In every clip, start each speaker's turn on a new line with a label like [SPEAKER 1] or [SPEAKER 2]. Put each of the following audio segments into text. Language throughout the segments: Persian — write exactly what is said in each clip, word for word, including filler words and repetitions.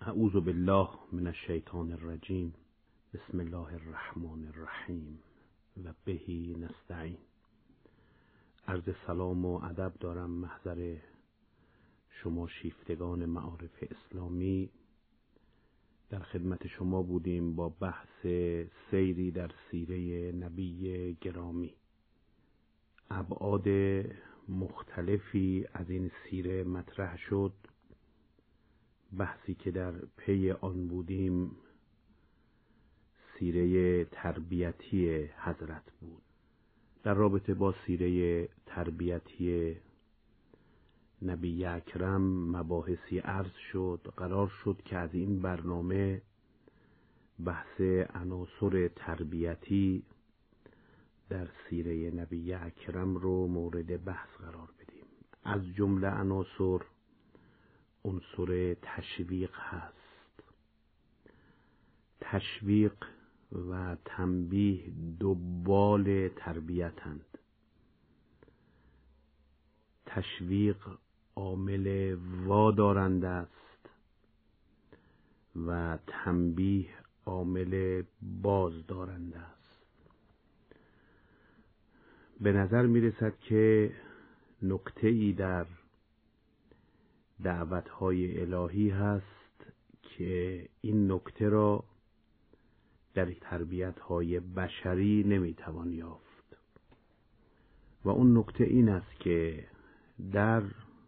[SPEAKER 1] اعوذ بالله من الشیطان الرجیم. بسم الله الرحمن الرحیم و بهی نستعین. عرض سلام و ادب دارم محضر شما شیفتگان معارف اسلامی. در خدمت شما بودیم با بحث سیری در سیره نبی گرامی. ابعاد مختلفی از این سیره مطرح شد. بحثی که در پی آن بودیم سیره تربیتی حضرت بود. در رابطه با سیره تربیتی نبی اکرم مباحثی عرض شد. قرار شد که از این برنامه بحث عناصر تربیتی در سیره نبی اکرم رو مورد بحث قرار بدیم. از جمله عناصر عنصر تشویق هست. تشویق و تنبیه دنبال تربیتند. تشویق عامل وادارنده است و تنبیه عامل بازدارنده است. به نظر می رسد که نکته‌ای در دعوت‌های الهی هست که این نکته را در تربیت‌های بشری نمی‌توان یافت و اون نکته این است که در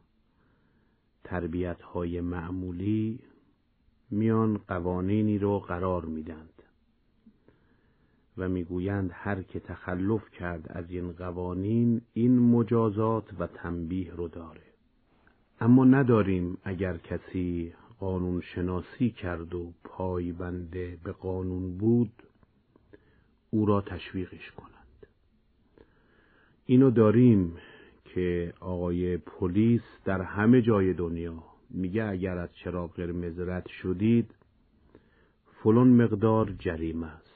[SPEAKER 1] تربیت‌های معمولی میان قوانینی رو قرار میدند و میگویند هر که تخلف کرد از این قوانین این مجازات و تنبیه رو داره. اما نداریم اگر کسی قانون شناسی کرد و پایبند به قانون بود او را تشویقش کنند. اینو داریم که آقای پلیس در همه جای دنیا میگه اگر از چراغ قرمز رد شدید فلان مقدار جریمه است.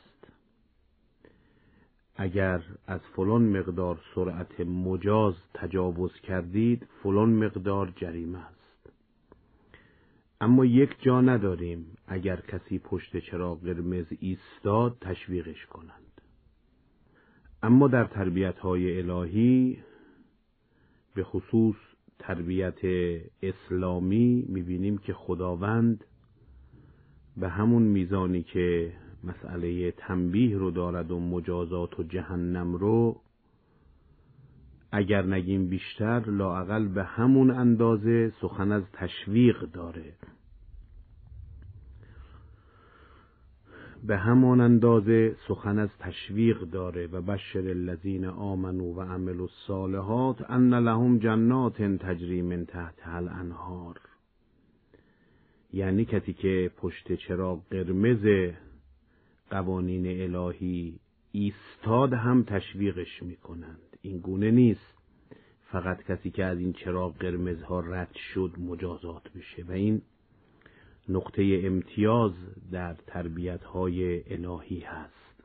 [SPEAKER 1] اگر از فلان مقدار سرعت مجاز تجاوز کردید فلان مقدار جریمه است. اما یک جا نداریم اگر کسی پشت چراغ قرمز ایستاد تشویقش کنند. اما در تربیت‌های الهی به خصوص تربیت اسلامی می‌بینیم که خداوند به همون میزانی که مسئله تنبیه رو دارد و مجازات و جهنم رو، اگر نگیم بیشتر لااقل به همون اندازه سخن از تشویق داره. به همان اندازه سخن از تشویق داره و بشر الذین آمنوا و عملوا الصالحات ان لهم جنات تجری من تحتها الانهار. یعنی کسی که پشت چراغ قرمز قوانین الهی ایستاد هم تشویقش میکنند. این گونه نیست فقط کسی که از این چراغ قرمزها رد شد مجازات بشه و این نقطه امتیاز در تربیت‌های الهی هست.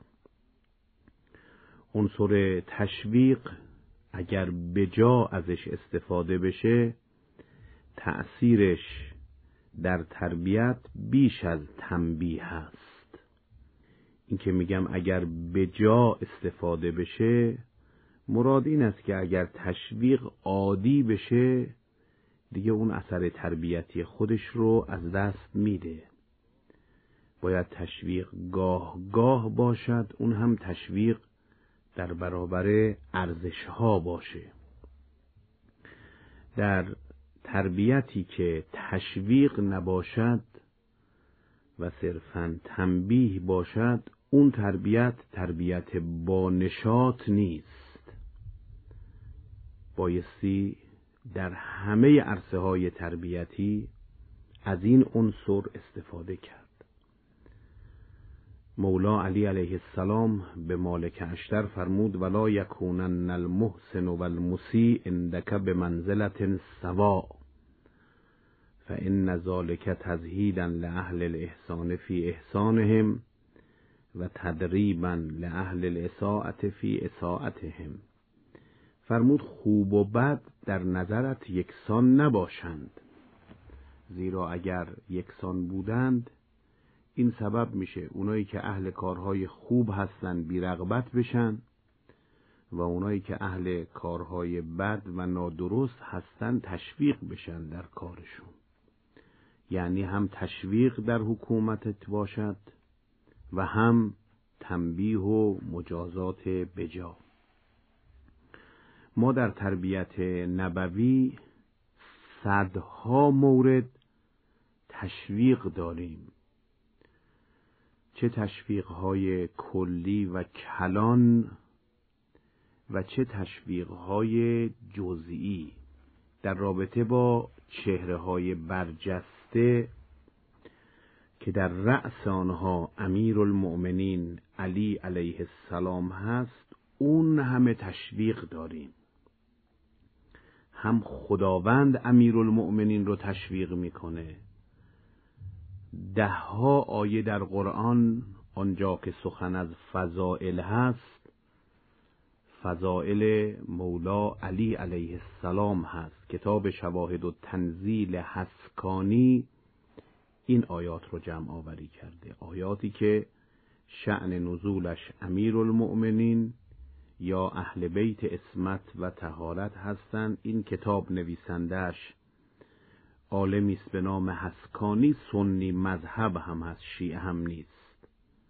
[SPEAKER 1] عنصر تشویق اگر به جا ازش استفاده بشه تأثیرش در تربیت بیش از تنبیه هست. این که میگم اگر به جا استفاده بشه مراد این است که اگر تشویق عادی بشه دیگه اون اثر تربیتی خودش رو از دست میده. باید تشویق گاه گاه باشد، اون هم تشویق در برابر ارزش ها باشه. در تربیتی که تشویق نباشد و صرفاً تنبیه باشد اون تربیت تربیت با نشاط نیست. بایستی در همه عرصه های تربیتی از این عنصر استفاده کرد. مولا علی علیه السلام به مالک اشتر فرمود ولا یکونن المحسن و المسیء عندک بمنزلة سواء فإن ذلك تزهیدا لأهل الإحسان فی إحسانهم و تدریبا لأهل الإساءة فی إساءتهم. فرمود خوب و بد در نظرت یکسان نباشند زیرا اگر یکسان بودند این سبب میشه اونایی که اهل کارهای خوب هستن بی رغبت بشن و اونایی که اهل کارهای بد و نادرست هستن تشویق بشن در کارشون. یعنی هم تشویق در حکومتت باشد و هم تنبیه و مجازات بجا. ما در تربیت نبوی صدها مورد تشویق داریم، چه تشویق‌های کلی و کلان و چه تشویق‌های جزئی در رابطه با چهره‌های برجسته که در رأس آنها امیرالمؤمنین علی علیه السلام هست. اون همه تشویق داریم. هم خداوند امیرالمؤمنین رو تشویق میکنه. ده ها آیه در قرآن آنجا که سخن از فضائل هست، فضائل مولا علی علیه السلام هست. کتاب شواهد و تنزیل حسکانی این آیات رو جمع آوری کرده، آیاتی که شأن نزولش امیرالمؤمنین یا اهل بیت عصمت و طهارت هستند. این کتاب نویسندش عالمی است به نام حسکانی، سنی مذهب هم هست، شیعه هم نیست.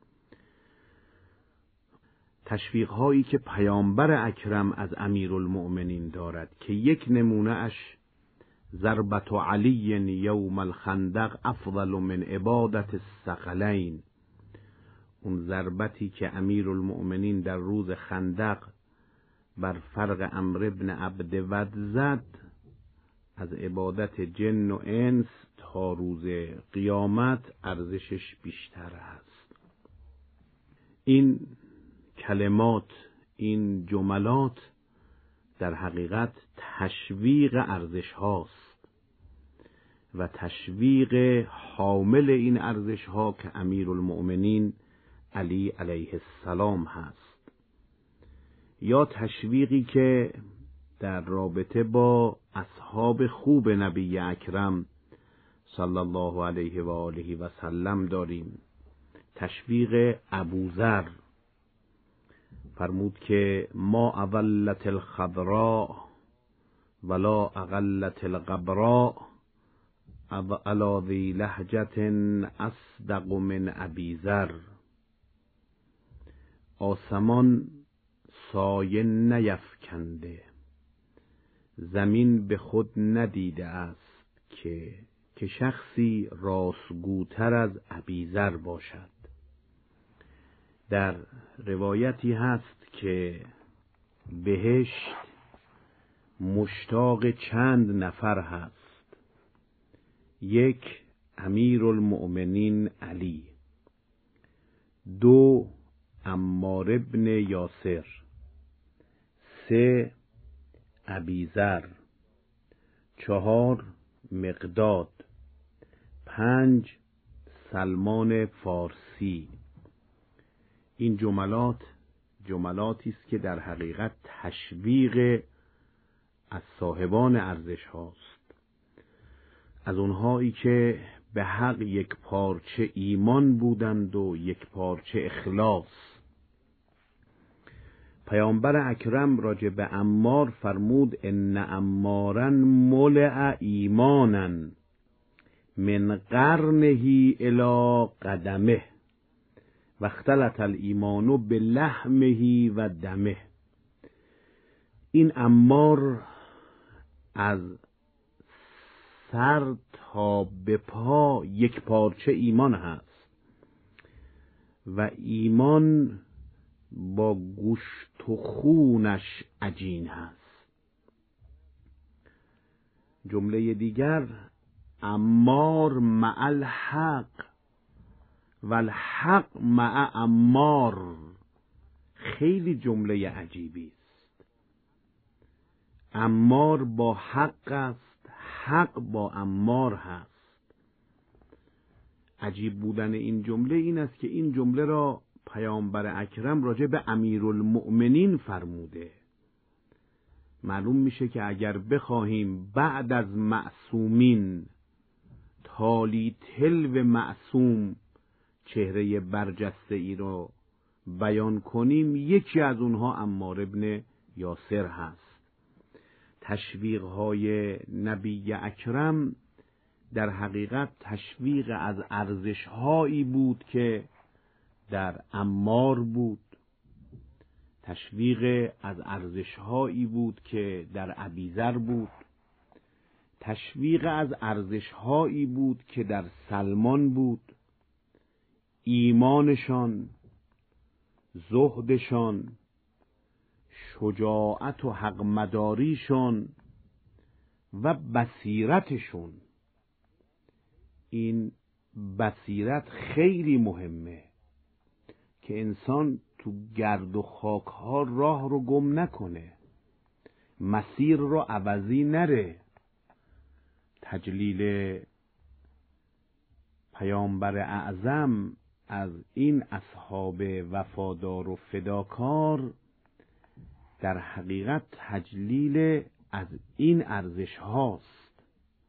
[SPEAKER 1] تشویق هایی که پیامبر اکرم از امیرالمؤمنین دارد که یک نمونه اش ضربت علی یوم الخندق افضل من عبادت الثقلین، اون ضربتی که امیرالمؤمنین در روز خندق بر فرق عمرو بن عبد ود زد از عبادت جن و انس تا روز قیامت ارزشش بیشتر است. این کلمات، این جملات در حقیقت تشویق ارزش هاست و تشویق حامل این ارزش ها که امیرالمؤمنین علی علیه السلام هست، یا تشویقی که در رابطه با اصحاب خوب نبی اکرم صلی الله علیه و آله و سلم داریم. تشویق ابوذر فرمود که ما اولت الخضراء ولا اقلت الغبراء علی ذی لهجة اصدق من ابی ذر. آسمان سایه نیفکنده، زمین به خود ندیده است که که شخصی راستگوتر از ابی ذر باشد. در روایتی هست که بهشت مشتاق چند نفر هست: یک، امیرالمؤمنین علی، دو، عمار ابن یاسر، سه، ابی ذر، چهار، مقداد، پنج، سلمان فارسی. این جملات جملاتی است که در حقیقت تشویق از صاحبان ارزش هاست، از اونهایی که به حق یک پارچه ایمان بودند و یک پارچه اخلاص. پیامبر اکرم راجع به عمار فرمود ان عمارا ملئ ایمانا من قرنه الی قدمه و اختلط الایمان بلحمه و دمه. این عمار از سر تا به پا یک پارچه ایمان هست و ایمان با گوشت و خونش عجین هست. جمله دیگر عمار مع الحق و الحق مع عمار. خیلی جمله عجیبی است. عمار با حق است، حق با عمار هست. عجیب بودن این جمله این است که این جمله را پیامبر اکرم راجع به امیرالمؤمنین فرموده. معلوم میشه که اگر بخواهیم بعد از معصومین خالی تلو معصوم چهره برجسته ای را بیان کنیم، یکی از اونها عمار ابن یاسر هست. تشویق‌های نبی اکرم در حقیقت تشویق از ارزش‌هایی بود که در عمار بود، تشویق از ارزش‌هایی بود که در ابیذر بود، تشویق از ارزش‌هایی بود که در سلمان بود. ایمانشان، زهدشان، شجاعت و حق مداریشون و بصیرتشون. این بصیرت خیلی مهمه که انسان تو گرد و خاک ها راه رو گم نکنه، مسیر رو عوضی نره. تجلیل پیامبر اعظم از این اصحاب وفادار و فداکار در حقیقت تجلیل از این ارزش هاست،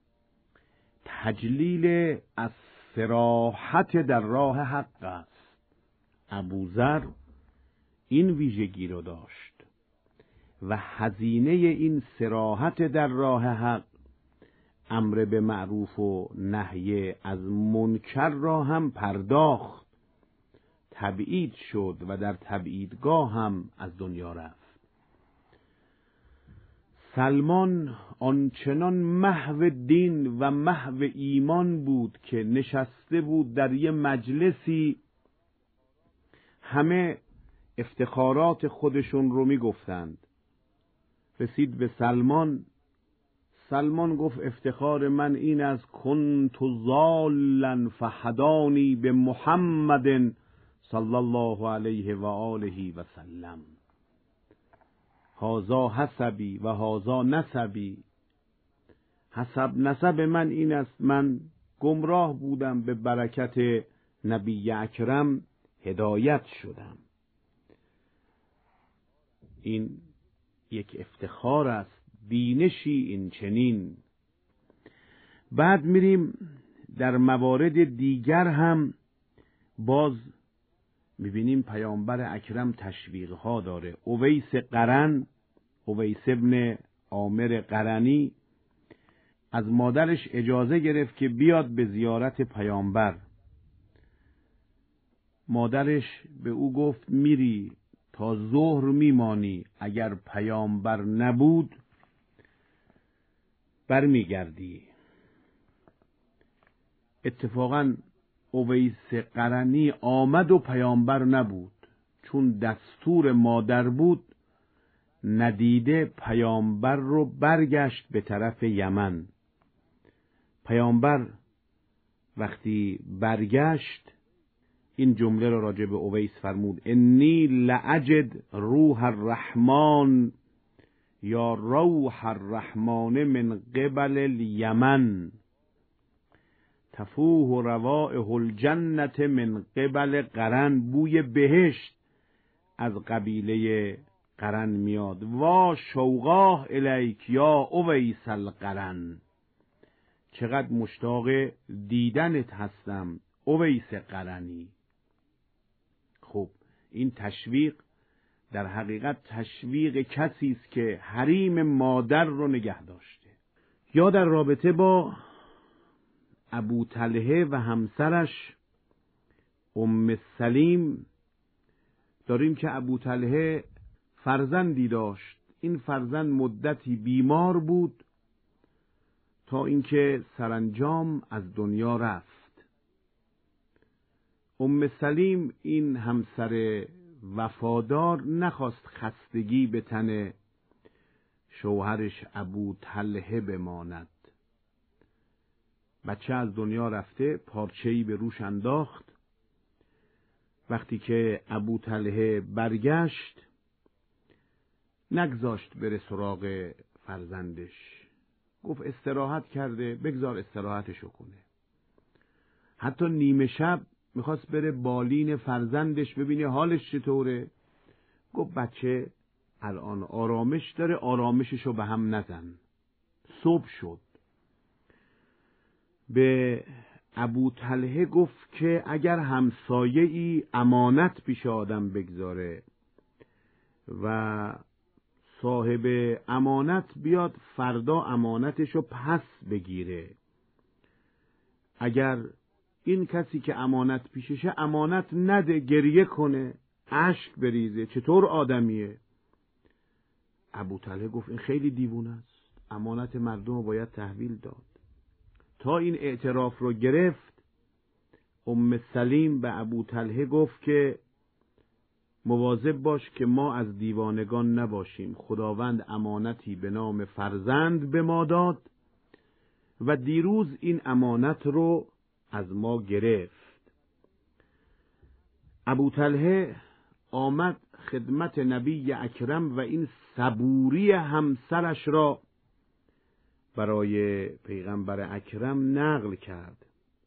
[SPEAKER 1] تجلیل از صراحت در راه حق است. ابوذر این ویژگی رو داشت و هزینه این صراحت در راه حق، امر به معروف و نهی از منکر را هم پرداخت، تبعید شد و در تبعیدگاه هم از دنیا رفت. سلمان آنچنان محو دین و محو ایمان بود که نشسته بود در یه مجلسی، همه افتخارات خودشون رو می گفتند. رسید به سلمان، سلمان گفت افتخار من این از کنت ضالا فهدانی به محمد صلی الله علیه و آله و سلم. هازا حسبی و هازا نسبی. حسب نسب من این است، من گمراه بودم، به برکت نبی اکرم هدایت شدم. این یک افتخار است، بینشی این چنین. بعد میریم در موارد دیگر هم باز میبینیم پیامبر اکرم تشویق ها داره. اویس قرن، اویس ابن عامر قرنی از مادرش اجازه گرفت که بیاد به زیارت پیامبر. مادرش به او گفت میری تا ظهر میمانی، اگر پیامبر نبود برمیگردی. اتفاقا اویس قرنی آمد و پیامبر نبود، چون دستور مادر بود ندیده پیامبر رو برگشت به طرف یمن. پیامبر وقتی برگشت این جمله را راجع به اویس فرمود: انی لأجد روح الرحمن یا روح الرحمن من قبل الیمن تفوح روائح الجنة من قبل قرن. بوی بهشت از قبیله قرن میاد. وا شوقاه الیک یا اویس القرن، چقدر مشتاق دیدنت هستم اویس قرنی. خب این تشویق در حقیقت تشویق کسی است که حریم مادر رو نگه داشته. یا در رابطه با ابو طلحه و همسرش ام سلیم داریم که ابو طلحه فرزندی داشت. این فرزند مدتی بیمار بود تا اینکه سرانجام از دنیا رفت. ام سلیم این همسر وفادار نخواست خستگی به تن شوهرش ابو طلحه بماند. بچه از دنیا رفته، پارچه‌ای به روش انداخت. وقتی که ابو طلحه برگشت نگذاشت بره سراغ فرزندش، گفت استراحت کرده، بگذار استراحتشو کنه. حتی نیمه شب میخواست بره بالین فرزندش ببینه حالش چطوره. گفت بچه الان آرامش داره، آرامششو به هم نزن. صبح شد. به ابو طلحه گفت که اگر همسایه ای امانت پیش آدم بگذاره و صاحب امانت بیاد فردا امانتشو پس بگیره، اگر این کسی که امانت پیششه امانت نده، گریه کنه، اشک بریزه، چطور آدمیه؟ ابو طلحه گفت این خیلی دیوونه است، امانت مردم رو باید تحویل داد. تا این اعتراف رو گرفت، ام سلیم به ابو طلحه گفت که مواظب باش که ما از دیوانگان نباشیم، خداوند امانتی به نام فرزند به ما داد و دیروز این امانت رو از ما گرفت. ابو طلحه آمد خدمت نبی اکرم و این صبوری همسرش را برای پیغمبر اکرم نقل کرد.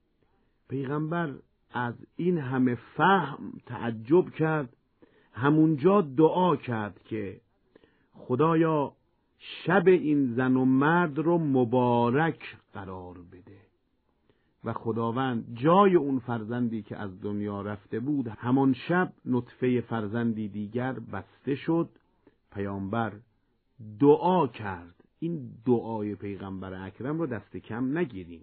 [SPEAKER 1] پیغمبر از این همه فهم تعجب کرد، همونجا دعا کرد که خدایا شب این زن و مرد رو مبارک قرار بده و خداوند جای اون فرزندی که از دنیا رفته بود همان شب نطفه فرزندی دیگر بسته شد. پیامبر دعا کرد. این دعای پیغمبر اکرم رو دست کم نگیریم.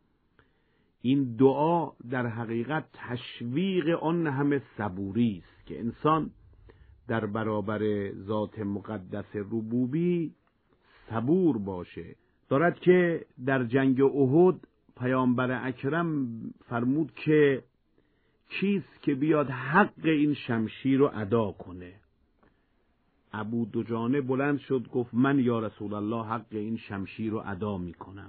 [SPEAKER 1] این دعا در حقیقت تشویق آن همه صبوری است که انسان در برابر ذات مقدس ربوبی صبور باشه. دارد که در جنگ احد پیامبر اکرم فرمود که کیست که بیاد حق این شمشیر رو ادا کنه؟ ابو دجانه بلند شد گفت من یا رسول الله حق این شمشیر رو ادا میکنم.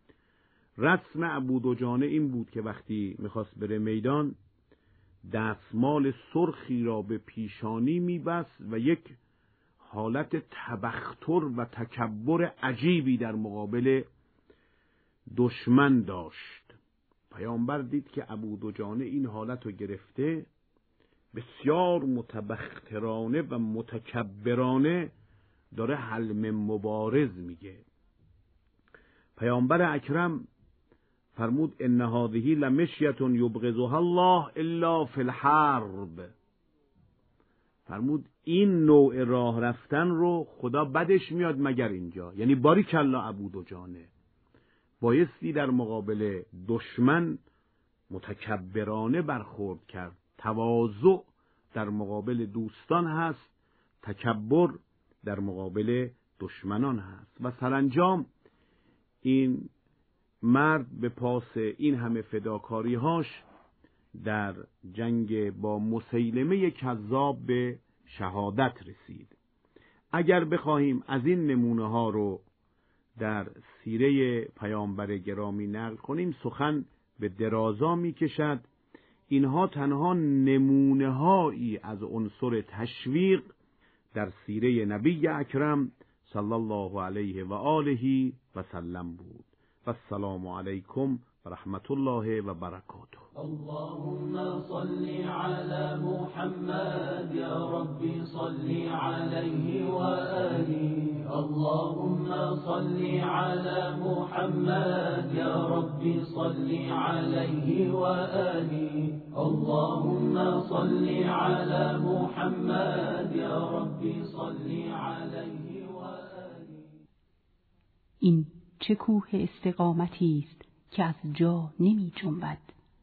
[SPEAKER 1] رسم ابو دجانه این بود که وقتی میخواست بره میدان دستمال سرخی را به پیشانی میبست و یک حالت تبختر و تکبر عجیبی در مقابل دشمن داشت. پیامبر دید که ابو دجانه این حالت رو گرفته، بسیار متبخترانه و متکبرانه داره حلم مبارز میگه. پیامبر اکرم فرمود ان هذه لمشیة یبغضها الله الا فی الحرب. فرمود این نوع راه رفتن رو خدا بدش میاد مگر اینجا. یعنی باریکلا ابو دجانه، بایستی در مقابل دشمن متکبرانه برخورد کرد. تواضع در مقابل دوستان هست، تکبر در مقابل دشمنان هست. و سرانجام این مرد به پاس این همه فداکاری هاش در جنگ با مسیلمه کذاب به شهادت رسید. اگر بخواهیم از این نمونه ها رو در سیره پیامبر گرامی نقل کنیم سخن به درازا می کشد. اینها تنها نمونه هایی از عنصر تشویق در سیره نبی اکرم صلی الله علیه و آله و سلم بود. و السلام علیکم و رحمت الله و برکاته.
[SPEAKER 2] اللهم صل على محمد یا ربی صل علیه و آله. اللهم صل على محمد یا ربی صل علیه و آله. اللهم صل على محمد یا ربی صل علیه و آله.
[SPEAKER 3] این چه کوه استقامتی است که از جا نمی جنبد.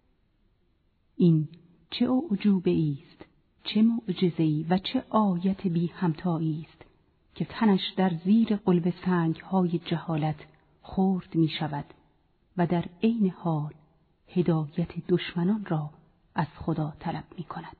[SPEAKER 3] این چه اعجوبه است، چه معجزه‌ای و چه آیت بی همتایی است که تنش در زیر قلب سنگ‌های جهالت خرد می شود و در عین حال هدایت دشمنان را از خدا طلب می کند.